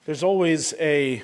There's always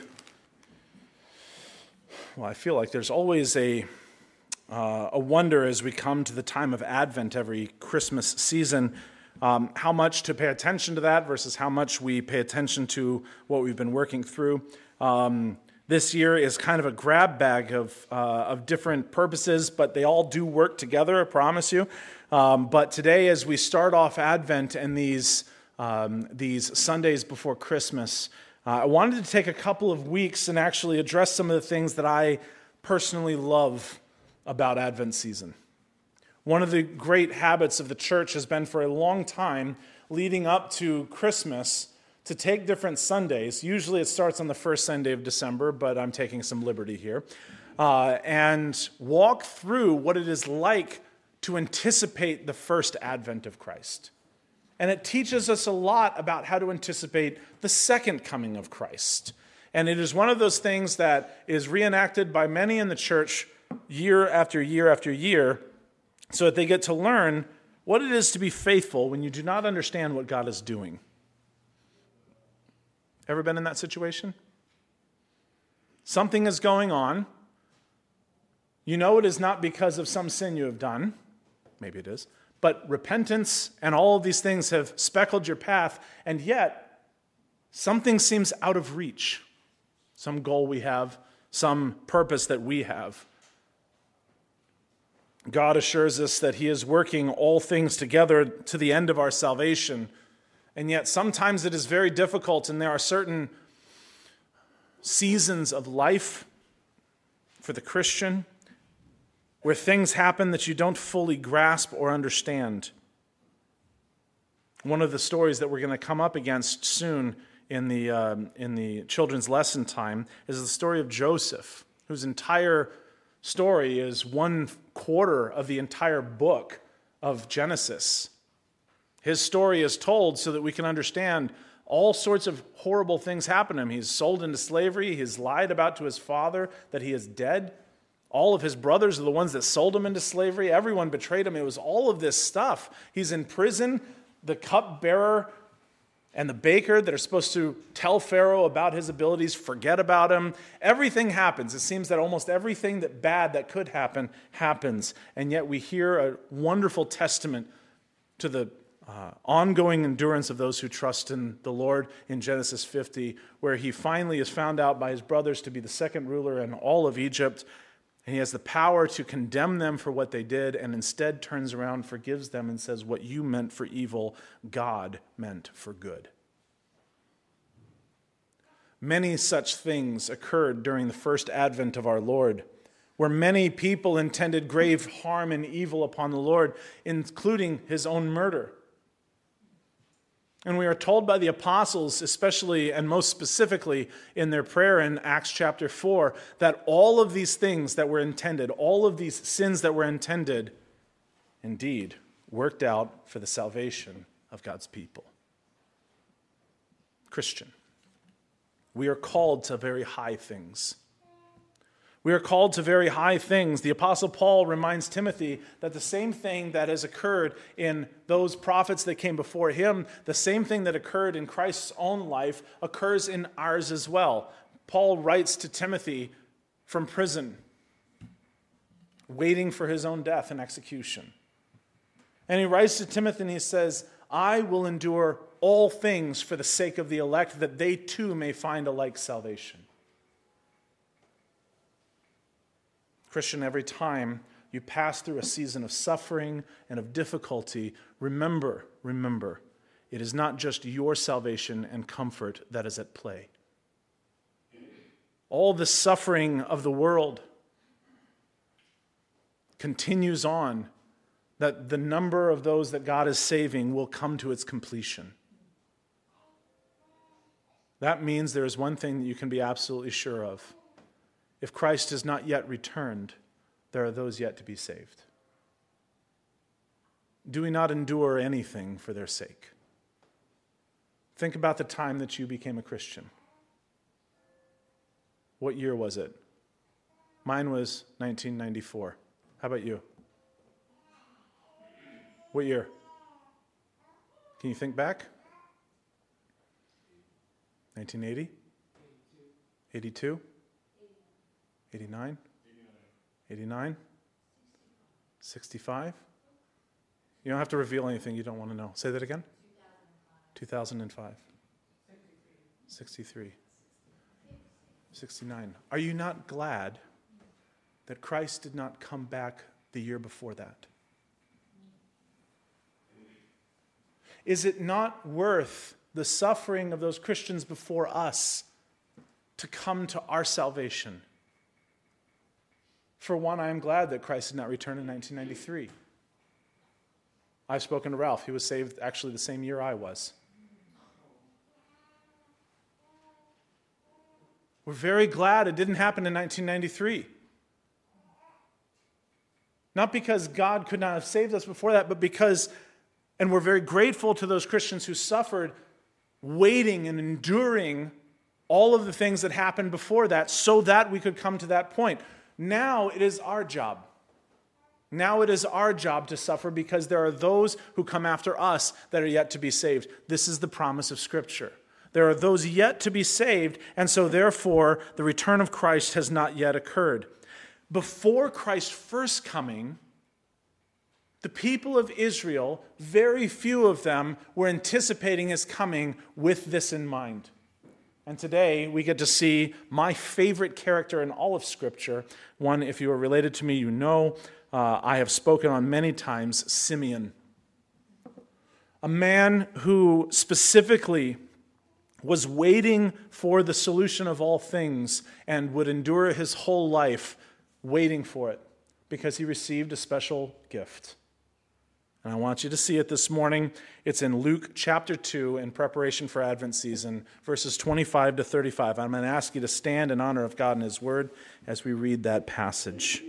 I feel like there's always a wonder as we come to the time of Advent every Christmas season, how much to pay attention to that versus how much we pay attention to what we've been working through. This year is kind of a grab bag of different purposes, but they all do work together, I promise you. But today, as we start off Advent and these Sundays before Christmas, I wanted to take a couple of weeks and actually address some of the things that I personally love about Advent season. One of the great habits of the church has been for a long time, leading up to Christmas, to take different Sundays. Usually it starts on the first Sunday of December, but I'm taking some liberty here, and walk through what it is like to anticipate the first advent of Christ. And it teaches us a lot about how to anticipate the second coming of Christ. And it is one of those things that is reenacted by many in the church year after year after year, so that they get to learn what it is to be faithful when you do not understand what God is doing. Ever been in that situation? Something is going on. You know it is not because of some sin you have done. Maybe it is. But repentance and all of these things have speckled your path, and yet something seems out of reach. Some goal we have, some purpose that we have. God assures us that He is working all things together to the end of our salvation, and yet sometimes it is very difficult, and there are certain seasons of life for the Christian where things happen that you don't fully grasp or understand. One of the stories that we're going to come up against soon in the children's lesson time is the story of Joseph, whose entire story is 1/4 of the entire book of Genesis. His story is told so that we can understand all sorts of horrible things happen to him. He's sold into slavery. He's lied about to his father that he is dead. All of his brothers are the ones that sold him into slavery. Everyone betrayed him. It was all of this stuff. He's in prison. The cupbearer and the baker that are supposed to tell Pharaoh about his abilities forget about him. Everything happens. It seems that almost everything that bad that could happen happens. And yet we hear a wonderful testament to the ongoing endurance of those who trust in the Lord in Genesis 50, where he finally is found out by his brothers to be the second ruler in all of Egypt. And he has the power to condemn them for what they did, and instead turns around, forgives them, and says, what you meant for evil, God meant for good. Many such things occurred during the first advent of our Lord, where many people intended grave harm and evil upon the Lord, including his own murder. And we are told by the apostles, especially and most specifically in their prayer in Acts chapter 4, that all of these things that were intended, all of these sins that were intended, indeed worked out for the salvation of God's people. Christian, we are called to very high things. We are called to very high things. The Apostle Paul reminds Timothy that the same thing that has occurred in those prophets that came before him, the same thing that occurred in Christ's own life occurs in ours as well. Paul writes to Timothy from prison, waiting for his own death and execution. And he writes to Timothy and he says, I will endure all things for the sake of the elect, that they too may find a like salvation. Christian, every time you pass through a season of suffering and of difficulty, remember, it is not just your salvation and comfort that is at play. All the suffering of the world continues on, that the number of those that God is saving will come to its completion. That means there is one thing that you can be absolutely sure of. If Christ has not yet returned, there are those yet to be saved. Do we not endure anything for their sake? Think about the time that you became a Christian. What year was it? Mine was 1994. How about you? What year? Can you think back? 1980? 82? 89? 89? 65? You don't have to reveal anything you don't want to know. Say that again? 2005. 63. 69. Are you not glad that Christ did not come back the year before that? Is it not worth the suffering of those Christians before us to come to our salvation? For one, I am glad that Christ did not return in 1993. I've spoken to Ralph. He was saved actually the same year I was. We're very glad it didn't happen in 1993. Not because God could not have saved us before that, but because, and we're very grateful to those Christians who suffered waiting and enduring all of the things that happened before that so that we could come to that point. Now it is our job. Now it is our job to suffer because there are those who come after us that are yet to be saved. This is the promise of Scripture. There are those yet to be saved, and so therefore the return of Christ has not yet occurred. Before Christ's first coming, the people of Israel, very few of them were anticipating his coming with this in mind. And today we get to see my favorite character in all of Scripture. One, if you are related to me, you know, I have spoken on many times, Simeon. A man who specifically was waiting for the solution of all things and would endure his whole life waiting for it because he received a special gift. And I want you to see it this morning. It's in Luke chapter 2 in preparation for Advent season, verses 25 to 35. I'm going to ask you to stand in honor of God and His Word as we read that passage.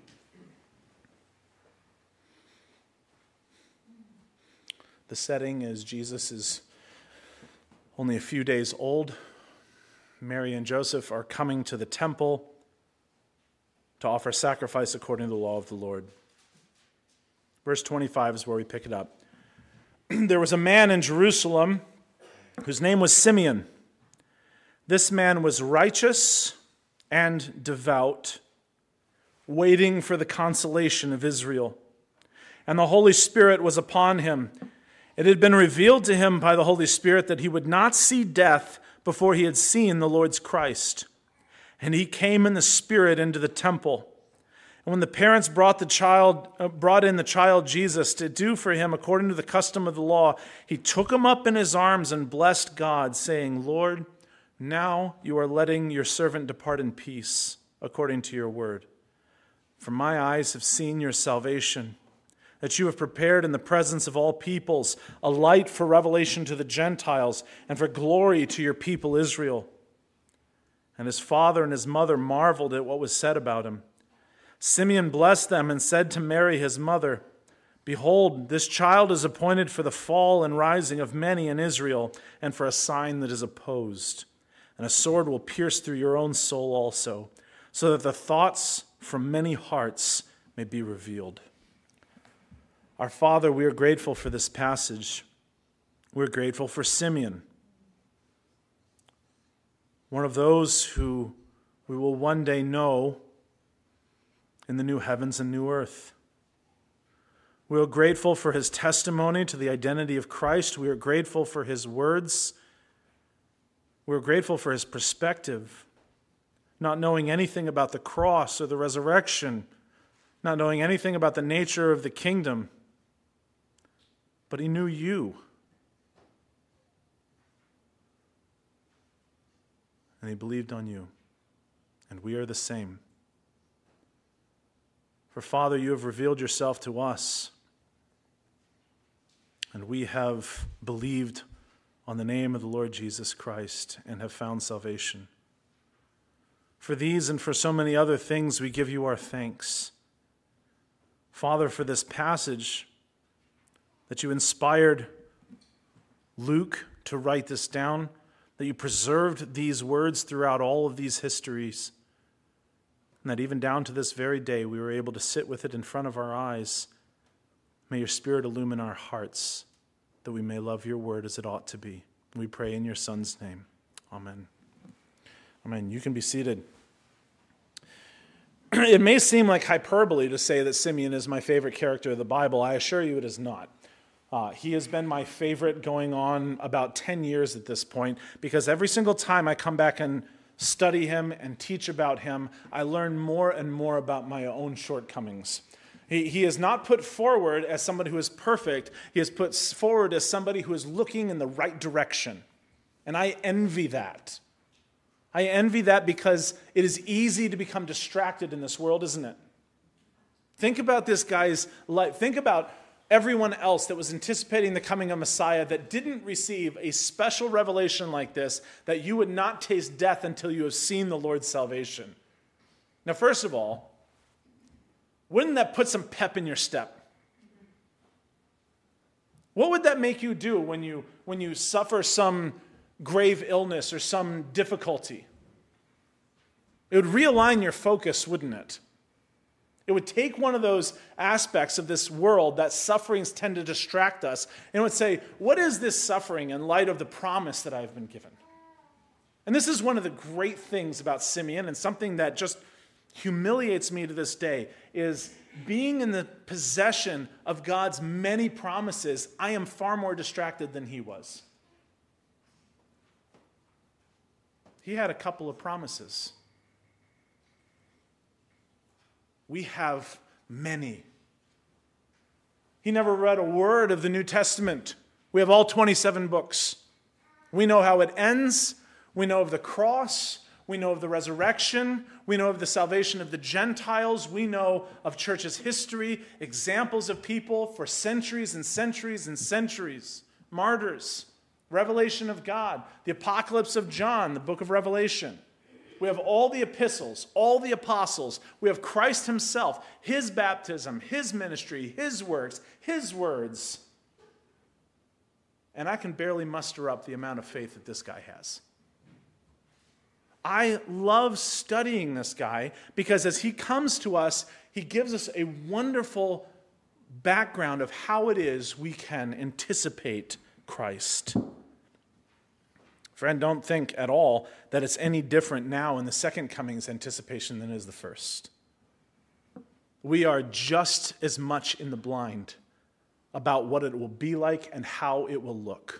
The setting is Jesus is only a few days old. Mary and Joseph are coming to the temple to offer sacrifice according to the law of the Lord. Verse 25 is where we pick it up. There was a man in Jerusalem whose name was Simeon. This man was righteous and devout, waiting for the consolation of Israel. And the Holy Spirit was upon him. It had been revealed to him by the Holy Spirit that he would not see death before he had seen the Lord's Christ. And he came in the Spirit into the temple. And when the parents brought in the child Jesus to do for him according to the custom of the law, he took him up in his arms and blessed God, saying, Lord, now you are letting your servant depart in peace according to your word. For my eyes have seen your salvation, that you have prepared in the presence of all peoples a light for revelation to the Gentiles and for glory to your people Israel. And his father and his mother marveled at what was said about him. Simeon blessed them and said to Mary his mother, Behold, this child is appointed for the fall and rising of many in Israel, and for a sign that is opposed. And a sword will pierce through your own soul also, so that the thoughts from many hearts may be revealed. Our Father, we are grateful for this passage. We're grateful for Simeon, one of those who we will one day know in the new heavens and new earth. We are grateful for his testimony to the identity of Christ. We are grateful for his words. We are grateful for his perspective, not knowing anything about the cross or the resurrection, not knowing anything about the nature of the kingdom. But he knew you. And he believed on you. And we are the same. For Father, you have revealed yourself to us. And we have believed on the name of the Lord Jesus Christ and have found salvation. For these and for so many other things, we give you our thanks. Father, for this passage that you inspired Luke to write this down, that you preserved these words throughout all of these histories, and that even down to this very day we were able to sit with it in front of our eyes. May your Spirit illumine our hearts, that we may love your word as it ought to be. We pray in your Son's name. Amen. Amen. You can be seated. It may seem like hyperbole to say that Simeon is my favorite character of the Bible. I assure you it is not. He has been my favorite going on about 10 years at this point, because every single time I come back and study him and teach about him, I learn more and more about my own shortcomings. He is not put forward as somebody who is perfect. He is put forward as somebody who is looking in the right direction. And I envy that. I envy that because it is easy to become distracted in this world, isn't it? Think about this guy's life. Think about everyone else that was anticipating the coming of Messiah that didn't receive a special revelation like this, that you would not taste death until you have seen the Lord's salvation. Now, first of all, wouldn't that put some pep in your step? What would that make you do when you suffer some grave illness or some difficulty? It would realign your focus, wouldn't it? It would take one of those aspects of this world that sufferings tend to distract us, and it would say, what is this suffering in light of the promise that I've been given? And this is one of the great things about Simeon, and something that just humiliates me to this day, is being in the possession of God's many promises. I am far more distracted than he was. He had a couple of promises. We have many. He never read a word of the New Testament. We have all 27 books. We know how it ends. We know of the cross. We know of the resurrection. We know of the salvation of the Gentiles. We know of church's history, examples of people for centuries and centuries and centuries, martyrs. Revelation of God, the Apocalypse of John, the book of Revelation. We have all the epistles, all the apostles. We have Christ himself, his baptism, his ministry, his works, his words. And I can barely muster up the amount of faith that this guy has. I love studying this guy because as he comes to us, he gives us a wonderful background of how it is we can anticipate Christ. Friend, don't think at all that it's any different now in the second coming's anticipation than is the first. We are just as much in the blind about what it will be like and how it will look.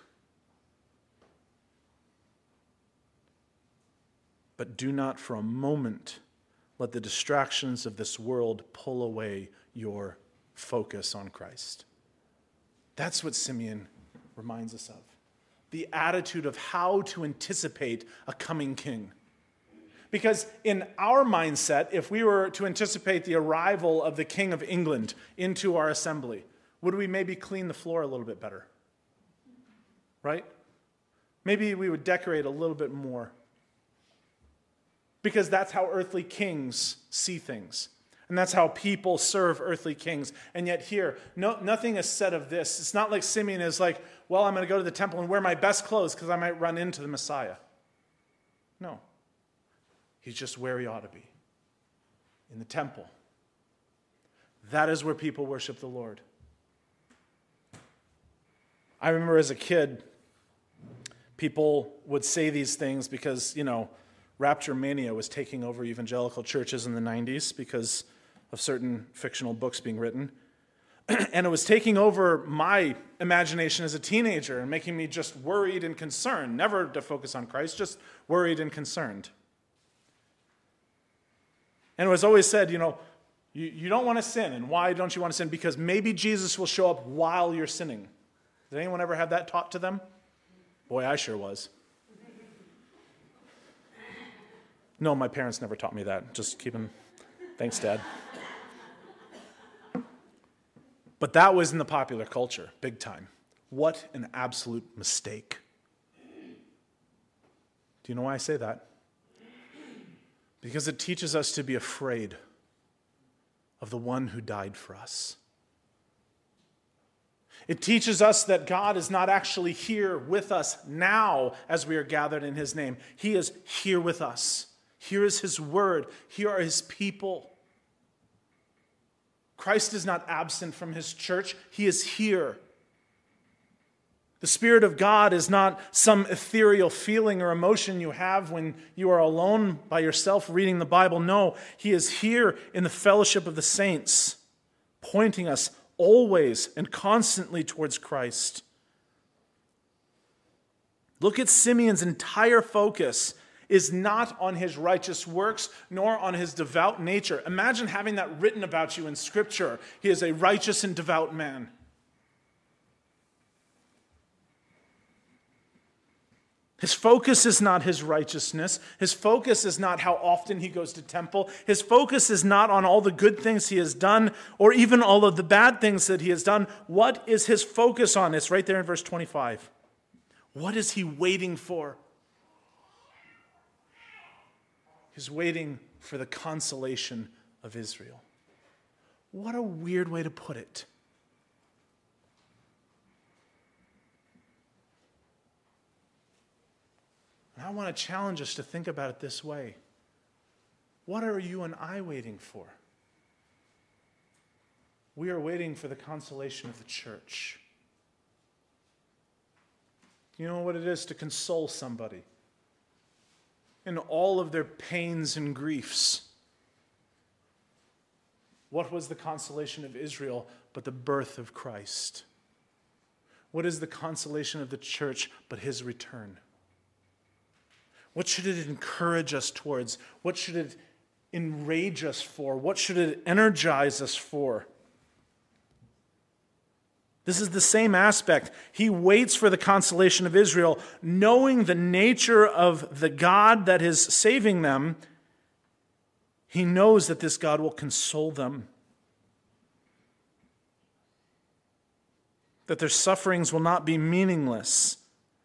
But do not for a moment let the distractions of this world pull away your focus on Christ. That's what Simeon reminds us of. The attitude of how to anticipate a coming king. Because in our mindset, if we were to anticipate the arrival of the King of England into our assembly, would we maybe clean the floor a little bit better? Right? Maybe we would decorate a little bit more. Because that's how earthly kings see things. And that's how people serve earthly kings. And yet here, nothing is said of this. It's not like Simeon is like, well, I'm going to go to the temple and wear my best clothes because I might run into the Messiah. No. He's just where he ought to be. In the temple. That is where people worship the Lord. I remember as a kid, people would say these things because, rapture mania was taking over evangelical churches in the 90s because of certain fictional books being written. And it was taking over my imagination as a teenager and making me just worried and concerned, never to focus on Christ, just worried and concerned. And it was always said, you don't want to sin. And why don't you want to sin? Because maybe Jesus will show up while you're sinning. Did anyone ever have that taught to them? Boy, I sure was. No, my parents never taught me that. Just keeping... Thanks, Dad. But that was in the popular culture, big time. What an absolute mistake. Do you know why I say that? Because it teaches us to be afraid of the one who died for us. It teaches us that God is not actually here with us now as we are gathered in his name. He is here with us. Here is his word. Here are his people. Christ is not absent from his church. He is here. The Spirit of God is not some ethereal feeling or emotion you have when you are alone by yourself reading the Bible. No, He is here in the fellowship of the saints, pointing us always and constantly towards Christ. Look at Simeon's entire focus is not on his righteous works, nor on his devout nature. Imagine having that written about you in Scripture. He is a righteous and devout man. His focus is not his righteousness. His focus is not how often he goes to temple. His focus is not on all the good things he has done or even all of the bad things that he has done. What is his focus on? It's right there in verse 25. What is he waiting for? He's waiting for the consolation of Israel. What a weird way to put it. And I want to challenge us to think about it this way. What are you and I waiting for? We are waiting for the consolation of the church. Do you know what it is to console somebody in all of their pains and griefs? What was the consolation of Israel but the birth of Christ? What is the consolation of the church but His return? What should it encourage us towards? What should it enrage us for? What should it energize us for? This is the same aspect. He waits for the consolation of Israel, knowing the nature of the God that is saving them. He knows that this God will console them, that their sufferings will not be meaningless,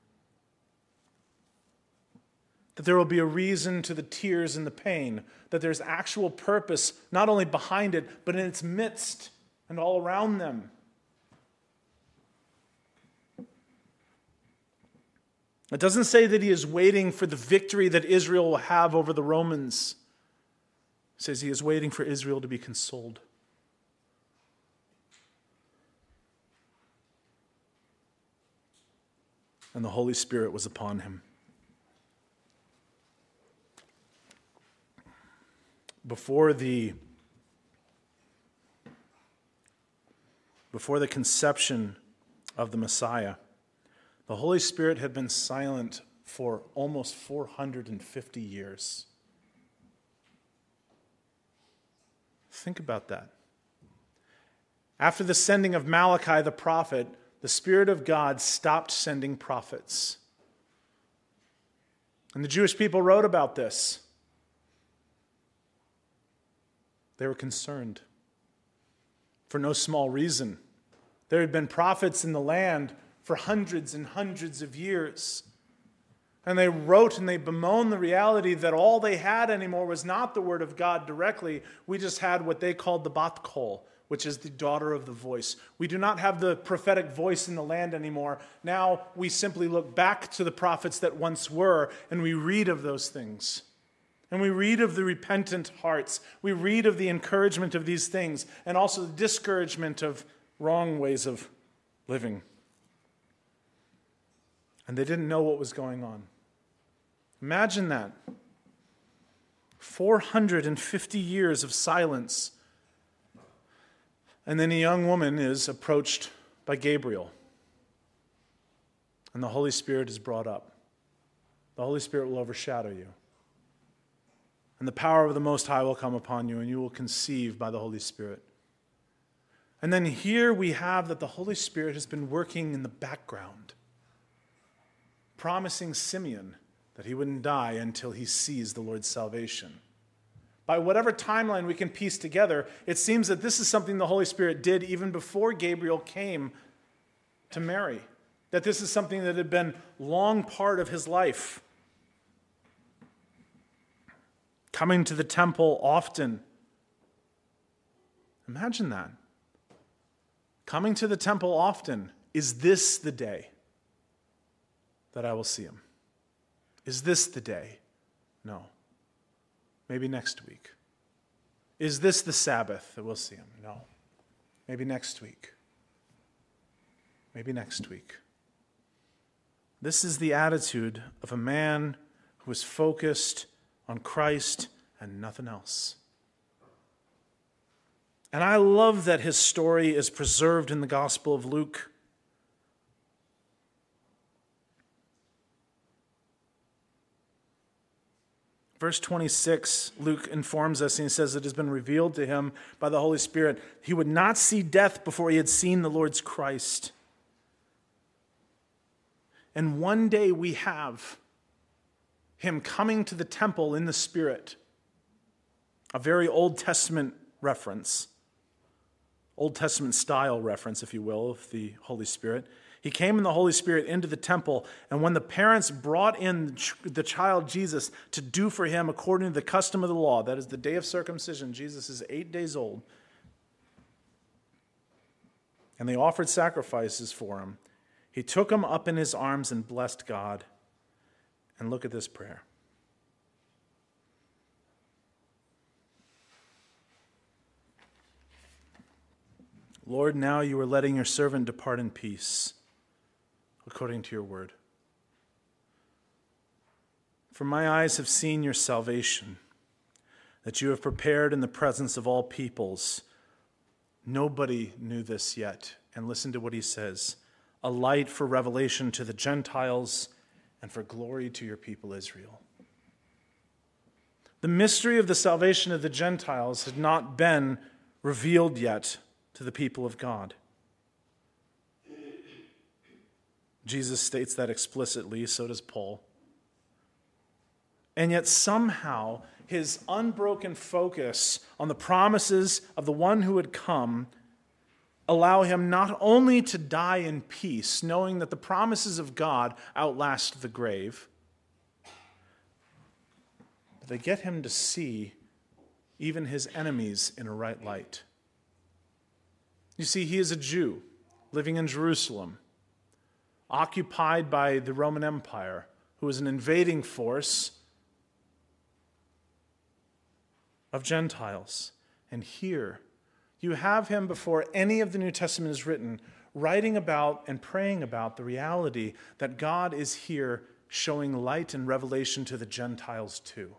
that there will be a reason to the tears and the pain, that there's actual purpose not only behind it, but in its midst and all around them. It doesn't say that he is waiting for the victory that Israel will have over the Romans. It says he is waiting for Israel to be consoled. And the Holy Spirit was upon him. Before the conception of the Messiah, the Holy Spirit had been silent for almost 450 years. Think about that. After the sending of Malachi the prophet, the Spirit of God stopped sending prophets. And the Jewish people wrote about this. They were concerned for no small reason. There had been prophets in the land for hundreds and hundreds of years. And they wrote and they bemoaned the reality that all they had anymore was not the word of God directly. We just had what they called the Bat Kol, which is the daughter of the voice. We do not have the prophetic voice in the land anymore. Now we simply look back to the prophets that once were, and we read of those things. And we read of the repentant hearts. We read of the encouragement of these things, and also the discouragement of wrong ways of living. And they didn't know what was going on. Imagine that. 450 years of silence. And then a young woman is approached by Gabriel. And the Holy Spirit is brought up. The Holy Spirit will overshadow you. And the power of the Most High will come upon you, and you will conceive by the Holy Spirit. And then here we have that the Holy Spirit has been working in the background, promising Simeon that he wouldn't die until he sees the Lord's salvation. By whatever timeline we can piece together, it seems that this is something the Holy Spirit did even before Gabriel came to Mary. That this is something that had been long part of his life. Coming to the temple often. Imagine that. Coming to the temple often. Is this the day that I will see him? Is this the day? No. Maybe next week. Is this the Sabbath that we'll see him? No. Maybe next week. Maybe next week. This is the attitude of a man who is focused on Christ and nothing else. And I love that his story is preserved in the Gospel of Luke. Verse 26, Luke informs us, and he says it has been revealed to him by the Holy Spirit. He would not see death before he had seen the Lord's Christ. And one day we have him coming to the temple in the Spirit. A very Old Testament reference. Old Testament style reference, if you will, of the Holy Spirit. He came in the Holy Spirit into the temple, and when the parents brought in the child Jesus to do for him according to the custom of the law, that is the day of circumcision, Jesus is 8 days old, and they offered sacrifices for him, he took him up in his arms and blessed God. And look at this prayer. Lord, now you are letting your servant depart in peace, according to your word. For my eyes have seen your salvation, that you have prepared in the presence of all peoples. Nobody knew this yet. And listen to what he says. A light for revelation to the Gentiles and for glory to your people Israel. The mystery of the salvation of the Gentiles had not been revealed yet to the people of God. Jesus states that explicitly, so does Paul. And yet somehow his unbroken focus on the promises of the one who had come allow him not only to die in peace, knowing that the promises of God outlast the grave, but they get him to see even his enemies in a right light. You see, he is a Jew living in Jerusalem, occupied by the Roman Empire, who is an invading force of Gentiles. And here, you have him before any of the New Testament is written, writing about and praying about the reality that God is here showing light and revelation to the Gentiles too.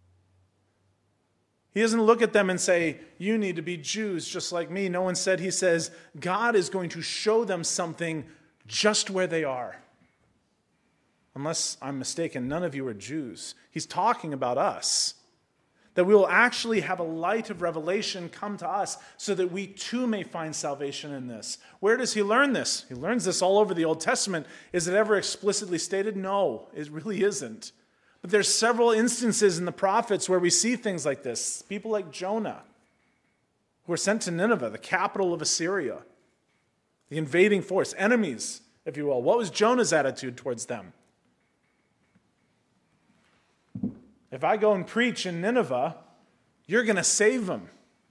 He doesn't look at them and say, you need to be Jews just like me. No, instead he says, God is going to show them something just where they are. Unless I'm mistaken, none of you are Jews. He's talking about us. That we will actually have a light of revelation come to us so that we too may find salvation in this. Where does he learn this? He learns this all over the Old Testament. Is it ever explicitly stated? No, it really isn't. But there's several instances in the prophets where we see things like this. People like Jonah, who were sent to Nineveh, the capital of Assyria, the invading force, enemies, if you will. What was Jonah's attitude towards them? If I go and preach in Nineveh, you're going to save them.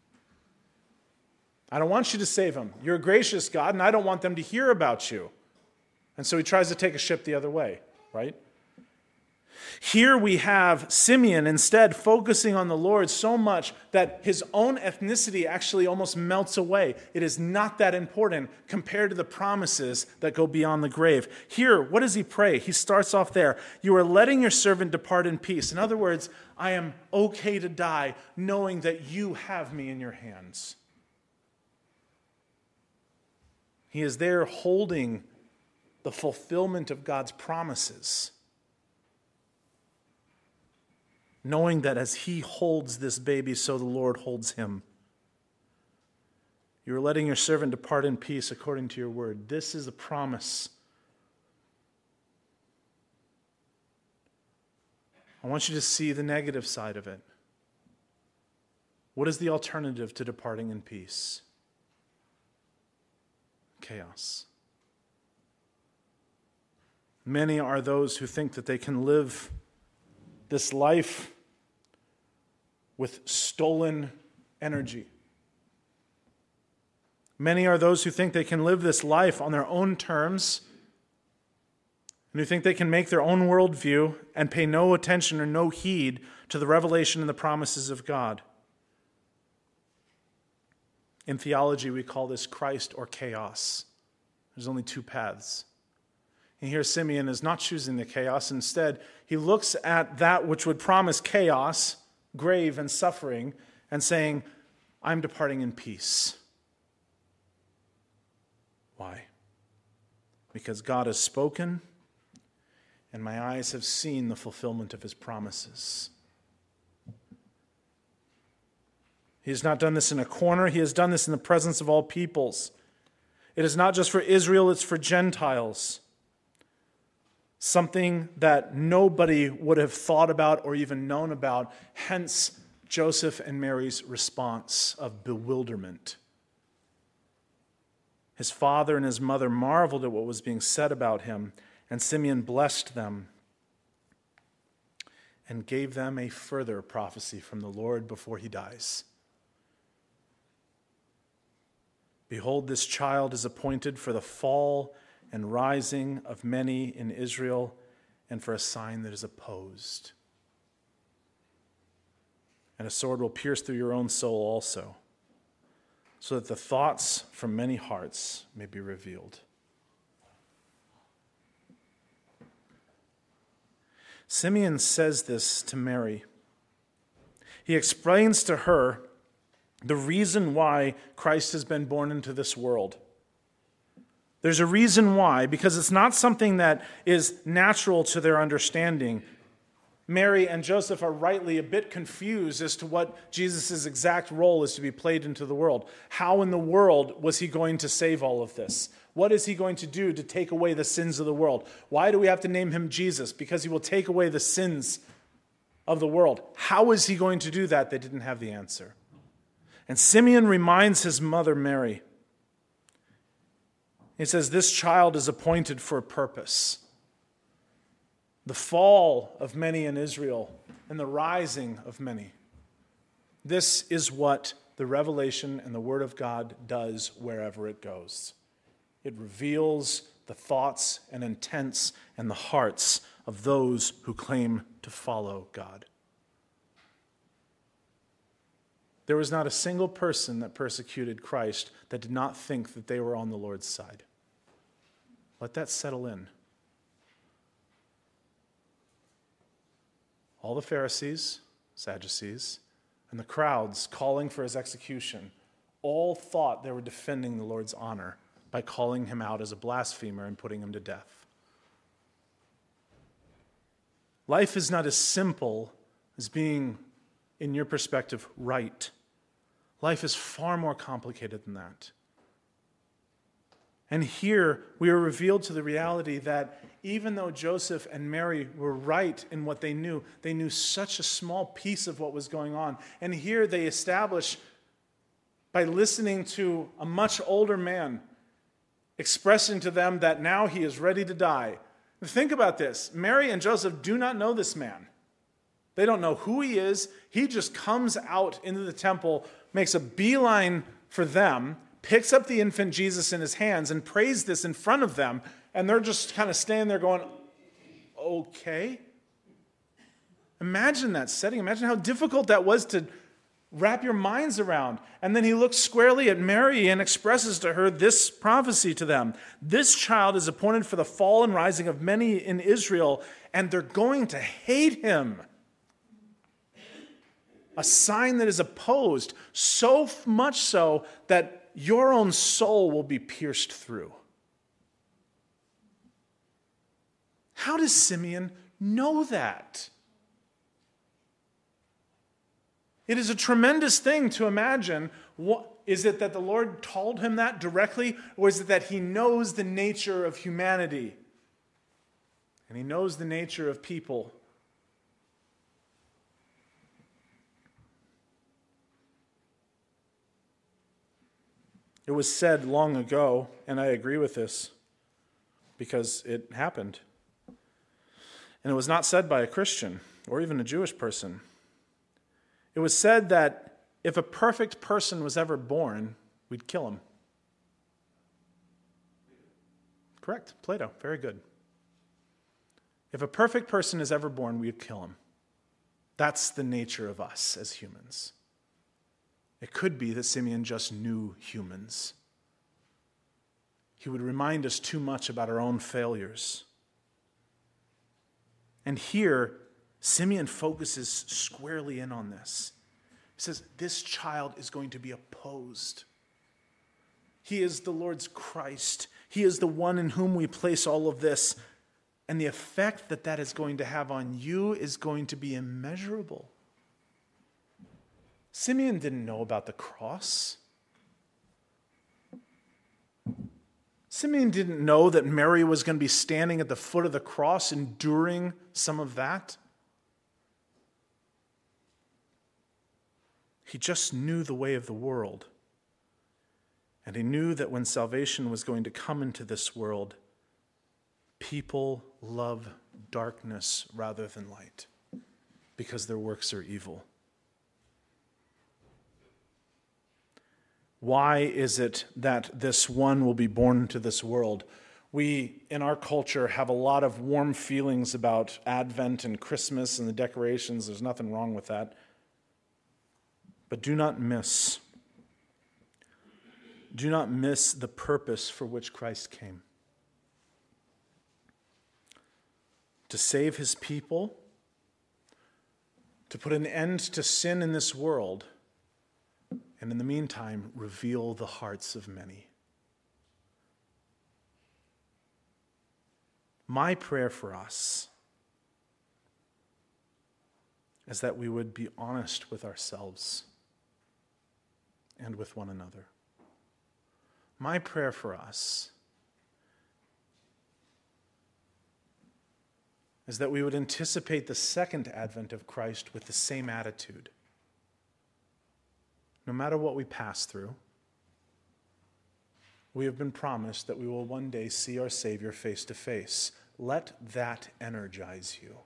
I don't want you to save them. You're a gracious God, and I don't want them to hear about you. And so he tries to take a ship the other way, right? Here we have Simeon instead focusing on the Lord so much that his own ethnicity actually almost melts away. It is not that important compared to the promises that go beyond the grave. Here, what does he pray? He starts off there. You are letting your servant depart in peace. In other words, I am okay to die knowing that you have me in your hands. He is there holding the fulfillment of God's promises, knowing that as he holds this baby, so the Lord holds him. You are letting your servant depart in peace according to your word. This is a promise. I want you to see the negative side of it. What is the alternative to departing in peace? Chaos. Many are those who think that they can live this life with stolen energy. Many are those who think they can live this life on their own terms and who think they can make their own worldview and pay no attention or no heed to the revelation and the promises of God. In theology, we call this Christ or chaos. There's only two paths. And here Simeon is not choosing the chaos. Instead, he looks at that which would promise chaos, grave, and suffering, and saying, I'm departing in peace. Why? Because God has spoken, and my eyes have seen the fulfillment of his promises. He has not done this in a corner. He has done this in the presence of all peoples. It is not just for Israel, it's for Gentiles. Something that nobody would have thought about or even known about. Hence, Joseph and Mary's response of bewilderment. His father and his mother marveled at what was being said about him, and Simeon blessed them and gave them a further prophecy from the Lord before he dies. Behold, this child is appointed for the fall and rising of many in Israel, and for a sign that is opposed. And a sword will pierce through your own soul also, so that the thoughts from many hearts may be revealed. Simeon says this to Mary. He explains to her the reason why Christ has been born into this world. There's a reason why, because it's not something that is natural to their understanding. Mary and Joseph are rightly a bit confused as to what Jesus' exact role is to be played into the world. How in the world was he going to save all of this? What is he going to do to take away the sins of the world? Why do we have to name him Jesus? Because he will take away the sins of the world. How is he going to do that? They didn't have the answer. And Simeon reminds his mother Mary. He says, this child is appointed for a purpose. The fall of many in Israel and the rising of many. This is what the revelation and the Word of God does wherever it goes. It reveals the thoughts and intents and the hearts of those who claim to follow God. There was not a single person that persecuted Christ that did not think that they were on the Lord's side. Let that settle in. All the Pharisees, Sadducees, and the crowds calling for his execution all thought they were defending the Lord's honor by calling him out as a blasphemer and putting him to death. Life is not as simple as being, in your perspective, right. Life is far more complicated than that. And here we are revealed to the reality that even though Joseph and Mary were right in what they knew such a small piece of what was going on. And here they establish, by listening to a much older man expressing to them that now he is ready to die. Think about this. Mary and Joseph do not know this man. They don't know who he is. He just comes out into the temple, makes a beeline for them, picks up the infant Jesus in his hands and prays this in front of them, and they're just kind of standing there going, okay? Imagine that setting. Imagine how difficult that was to wrap your minds around. And then he looks squarely at Mary and expresses to her this prophecy to them. This child is appointed for the fall and rising of many in Israel, and they're going to hate him. A sign that is opposed, so much so that your own soul will be pierced through. How does Simeon know that? It is a tremendous thing to imagine. Is it that the Lord told him that directly, or is it that he knows the nature of humanity? And he knows the nature of people. It was said long ago, and I agree with this, because it happened. And it was not said by a Christian or even a Jewish person. It was said that if a perfect person was ever born, we'd kill him. Correct, Plato, very good. If a perfect person is ever born, we'd kill him. That's the nature of us as humans. It could be that Simeon just knew humans. He would remind us too much about our own failures. And here, Simeon focuses squarely in on this. He says, this child is going to be opposed. He is the Lord's Christ. He is the one in whom we place all of this. And the effect that that is going to have on you is going to be immeasurable. Simeon didn't know about the cross. Simeon didn't know that Mary was going to be standing at the foot of the cross enduring some of that. He just knew the way of the world. And he knew that when salvation was going to come into this world, people love darkness rather than light because their works are evil. Why is it that this one will be born into this world? We, in our culture, have a lot of warm feelings about Advent and Christmas and the decorations. There's nothing wrong with that. But do not miss the purpose for which Christ came. To save his people, to put an end to sin in this world, and in the meantime, reveal the hearts of many. My prayer for us is that we would be honest with ourselves and with one another. My prayer for us is that we would anticipate the second advent of Christ with the same attitude. No matter what we pass through, we have been promised that we will one day see our Savior face to face. Let that energize you.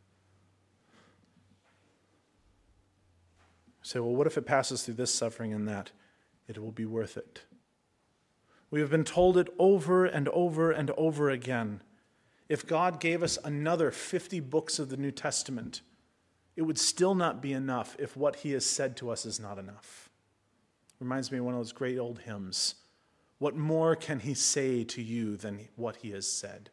Say, well, what if it passes through this suffering and that? It will be worth it. We have been told it over and over and over again. If God gave us another 50 books of the New Testament, it would still not be enough if what he has said to us is not enough. Reminds me of one of those great old hymns. What more can he say to you than what he has said?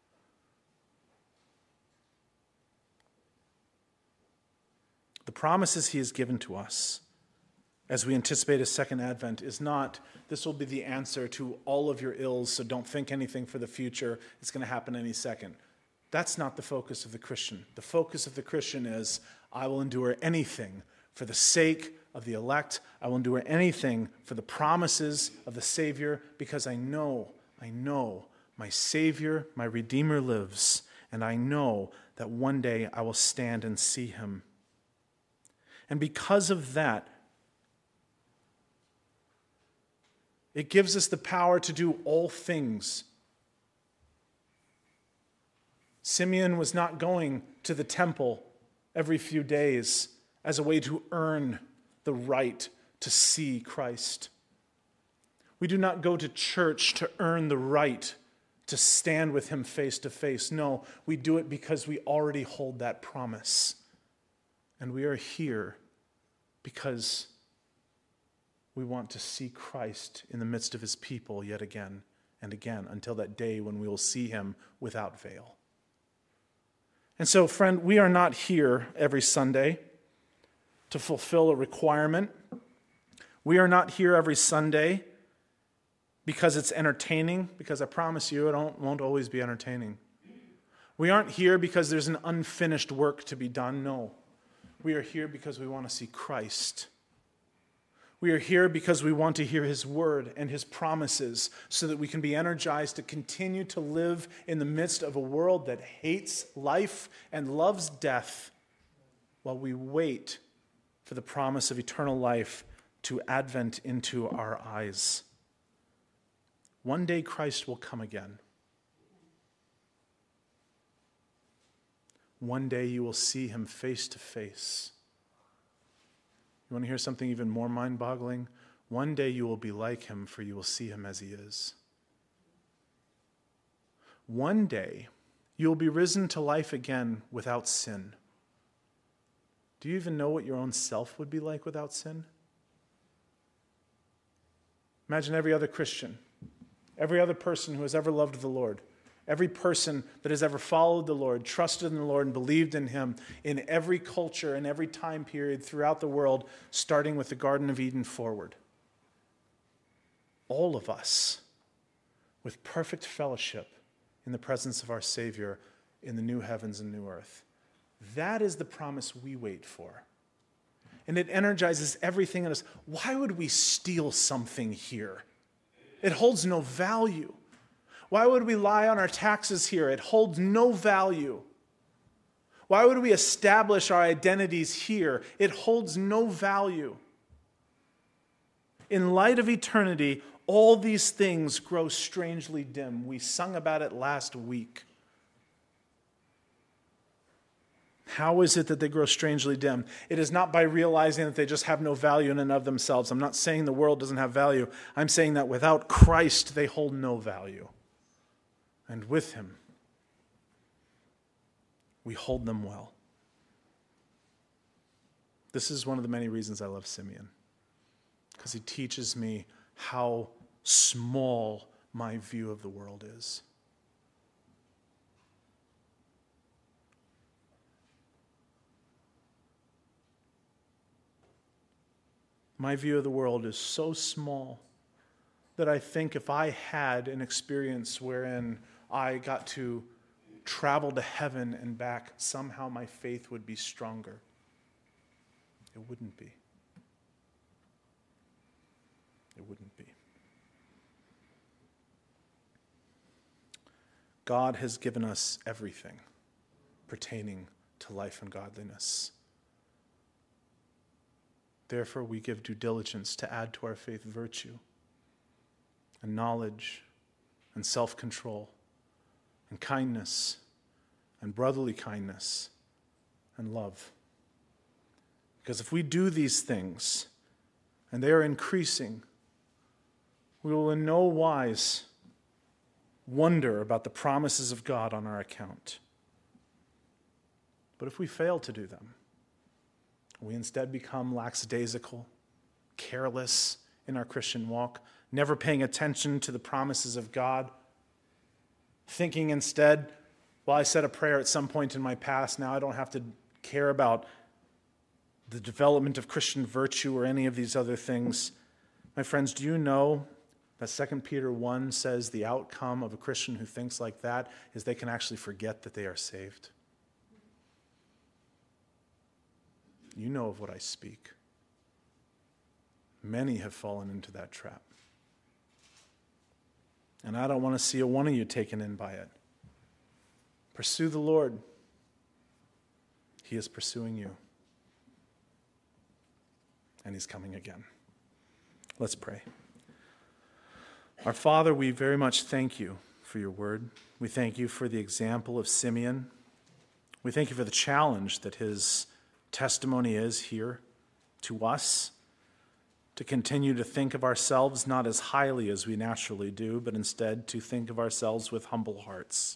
The promises he has given to us as we anticipate his second advent is not, this will be the answer to all of your ills, so don't think anything for the future. It's going to happen any second. That's not the focus of the Christian. The focus of the Christian is, I will endure anything for the sake of the elect. I will endure anything for the promises of the Savior because I know my Savior, my Redeemer lives, and I know that one day I will stand and see him. And because of that, it gives us the power to do all things. Simeon was not going to the temple every few days as a way to earn the right to see Christ. We do not go to church to earn the right to stand with him face to face. No, we do it because we already hold that promise. And we are here because we want to see Christ in the midst of his people yet again and again until that day when we will see him without veil. And so, friend, we are not here every Sunday to fulfill a requirement. We are not here every Sunday because it's entertaining, because I promise you it won't always be entertaining. We aren't here because there's an unfinished work to be done. No. We are here because we want to see Christ. We are here because we want to hear his word and his promises so that we can be energized to continue to live in the midst of a world that hates life and loves death while we wait for the promise of eternal life to advent into our eyes. One day Christ will come again. One day you will see him face to face. You want to hear something even more mind-boggling? One day you will be like him, for you will see him as he is. One day you will be risen to life again without sin. Do you even know what your own self would be like without sin? Imagine every other Christian, every other person who has ever loved the Lord. Every person that has ever followed the Lord, trusted in the Lord, and believed in him in every culture and every time period throughout the world, starting with the Garden of Eden forward. All of us with perfect fellowship in the presence of our Savior in the new heavens and new earth. That is the promise we wait for. And it energizes everything in us. Why would we steal something here? It holds no value. Why would we lie on our taxes here? It holds no value. Why would we establish our identities here? It holds no value. In light of eternity, all these things grow strangely dim. We sung about it last week. How is it that they grow strangely dim? It is not by realizing that they just have no value in and of themselves. I'm not saying the world doesn't have value. I'm saying that without Christ, they hold no value. And with him, we hold them well. This is one of the many reasons I love Simeon, because he teaches me how small my view of the world is. My view of the world is so small that I think if I had an experience wherein I got to travel to heaven and back, somehow my faith would be stronger. It wouldn't be. It wouldn't be. God has given us everything pertaining to life and godliness. Therefore, we give due diligence to add to our faith virtue and knowledge and self-control and kindness and brotherly kindness and love. Because if we do these things and they are increasing, we will in no wise wonder about the promises of God on our account. But if we fail to do them, we instead become lackadaisical, careless in our Christian walk, never paying attention to the promises of God, thinking instead, well, I said a prayer at some point in my past, now I don't have to care about the development of Christian virtue or any of these other things. My friends, do you know that 2 Peter 1 says the outcome of a Christian who thinks like that is they can actually forget that they are saved? You know of what I speak. Many have fallen into that trap. And I don't want to see a one of you taken in by it. Pursue the Lord. He is pursuing you. And he's coming again. Let's pray. Our Father, we very much thank you for your word. We thank you for the example of Simeon. We thank you for the challenge that his testimony is here to us, to continue to think of ourselves not as highly as we naturally do, but instead to think of ourselves with humble hearts.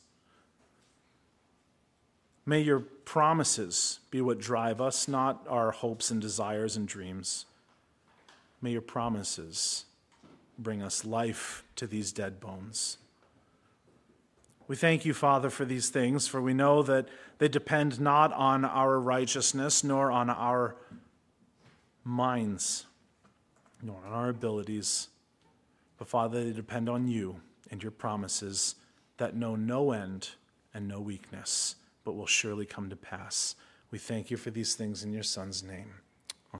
May your promises be what drive us, not our hopes and desires and dreams. May your promises bring us life to these dead bones. We thank you, Father, for these things, for we know that they depend not on our righteousness, nor on our minds, nor on our abilities, but, Father, they depend on you and your promises that know no end and no weakness, but will surely come to pass. We thank you for these things in your Son's name.